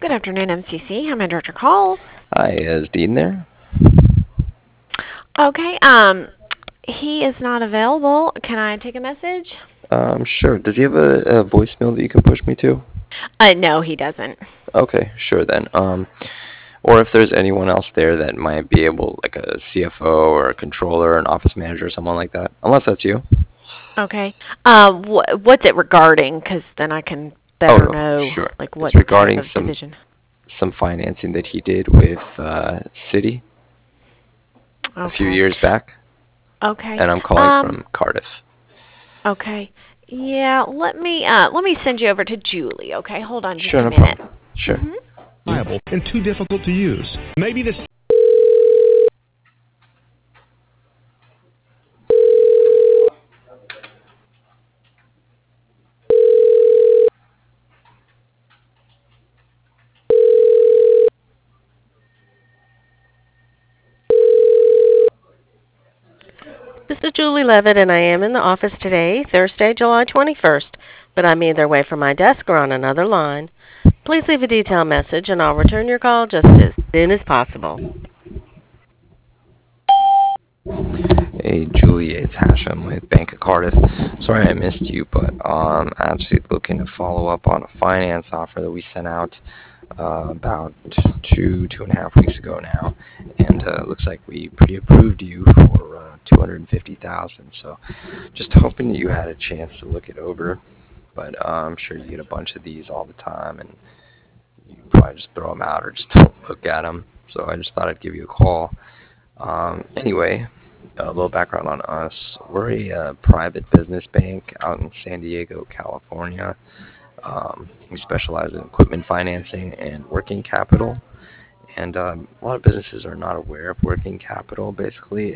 Good afternoon, MCC. How may I direct your call? Hi, is Dean there? Okay, he is not available. Can I take a message? Sure. Does he have a voicemail that you can push me to? No, he doesn't. Okay, sure then. Or if there's anyone else there that might be able, like a CFO or a controller, an office manager, someone like that. Unless that's you. Okay. What's it regarding? Because then I can Oh, better no, know, sure. like, It's what type regarding of division. some financing that he did with Citi a few Okay. years back, Okay. and I'm calling Um, from Cardiff. okay. Yeah, let me send you over to Julie, okay? Hold on just Sure, a no minute. problem. Sure. And too difficult to use. Maybe this. This is Julie Levitt, and I am in the office today, Thursday, July 21st, but I'm either away from my desk or on another line. Please leave a detailed message, and I'll return your call just as soon as possible. Hey, Julie, it's Hashem with Bank of Cardiff. Sorry I missed you, but actually looking to follow up on a finance offer that we sent out about two and a half weeks ago now, and looks like we pre-approved you for 250,000. So, just hoping that you had a chance to look it over. But I'm sure you get a bunch of these all the time, and you probably just throw them out or just don't look at them. So I just thought I'd give you a call. Anyway, a little background on us. We're a private business bank out in San Diego, California. We specialize in equipment financing and working capital. And a lot of businesses are not aware of working capital. Basically,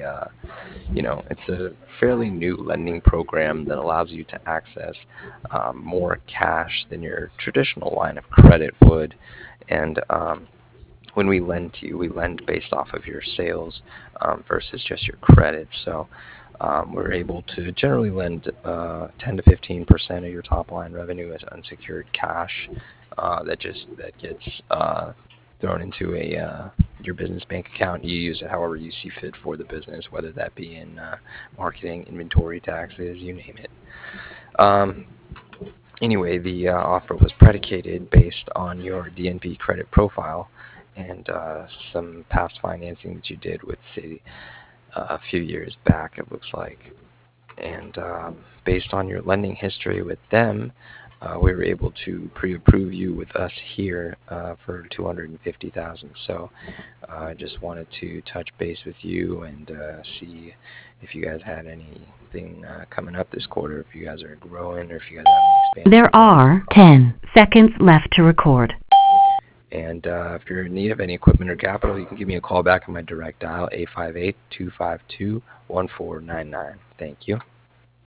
it's a fairly new lending program that allows you to access more cash than your traditional line of credit would. And when we lend to you, we lend based off of your sales versus just your credit. So we're able to generally lend 10 to 15% of your top line revenue as unsecured cash that gets thrown into a your business bank account. You use it however you see fit for the business, whether that be in marketing, inventory, taxes, you name it. Um, Anyway, the offer was predicated based on your DNB credit profile and some past financing that you did with Citi a few years back, it looks like. And based on your lending history with them, we were able to pre-approve you with us here for 250,000. So I just wanted to touch base with you and see if you guys had anything coming up this quarter, if you guys are growing, or if you guys have any expansion There plans. are 10 seconds left to record. And if you're in need of any equipment or capital, you can give me a call back on my direct dial, 858-252-1499. Thank you.